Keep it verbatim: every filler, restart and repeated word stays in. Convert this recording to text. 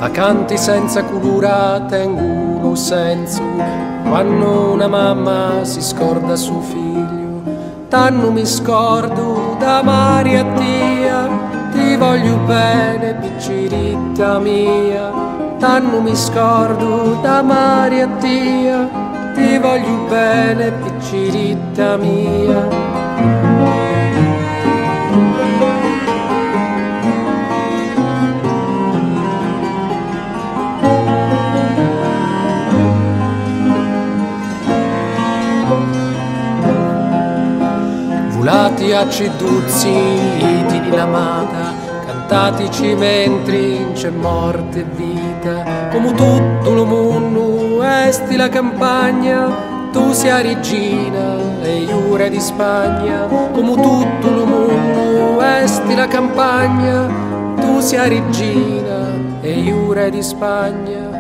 a canti senza culura tengono senso, quando una mamma si scorda suo figlio. Tanno mi scordo da Maria tia, ti voglio bene picciritta mia. Tanno mi scordo da Maria tia, ti voglio bene picciritta mia. Volati a ciduzzi, itini l'amata, cantatici mentre c'è morte e vita. Come tutto lo mondo esti la campagna, tu sia regina e io re di Spagna. Come tutto lo mondo esti la campagna, tu sia regina e io re di Spagna.